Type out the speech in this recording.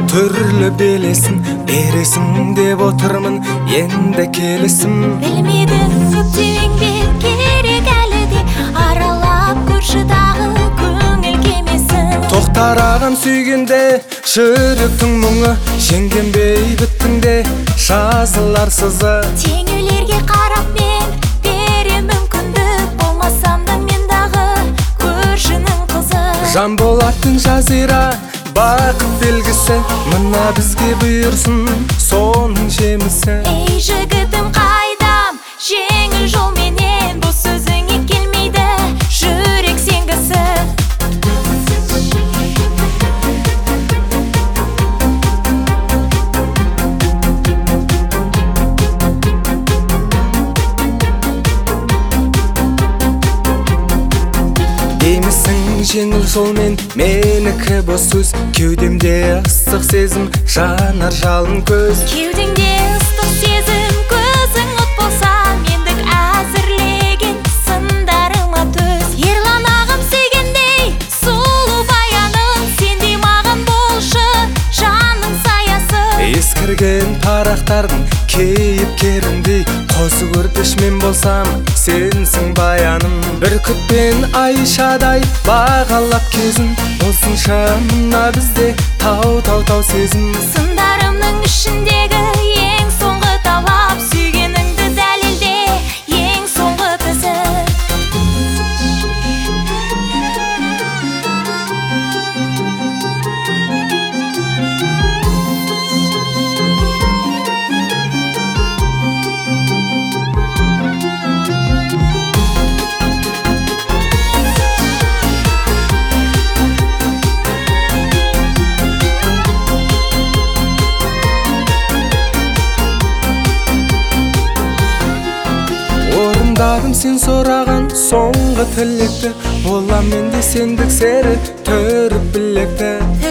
Түрлі белесін бересің деп отырмын, енді келесің. Білмедім көптен бер керек әлі де, аралап көрші дағы көңіл кемесін. Тоқтарағам сүйгенде жүректің мұңы, жеңген бейбіттің де жазылар сызы. Теңеулерге қарап мен берем мүмкіндік, болмасам да мен дағы көршінің қызы. Жан болатын жазира бақыт белгісі, мына бізге бұйырсын соның жемісі. Ей жігітім қайдам, жеңіл жолменен бұл сөзіңе келмейді жүрек сенгісі. Деймісің жеңіл жолмен менікі бос сөз, кеудемде ыстық сезім жанар жалын көз. Кеудеңде ыстық сезім, көзің от болса, мендік әзірлеген сындарыма төз. Ерлан ағам сүйгендей сұлу баяным, сендей маған болшы жанның саясы. Ескірген парақтардың кейіпкеріндей, қозы көрпеш мен болсам сенсің баяным. Бүркітпен айшадай бағалап кезін, болсынша мына бізде тау сезім. Сындарымның ішіндегі ең соңғы талап, сүйгеніңді дәлелде ең соңғы тізі. Орындадым сен сұраған соңғы тілекті, болам мен де сендік сері түріп білекті.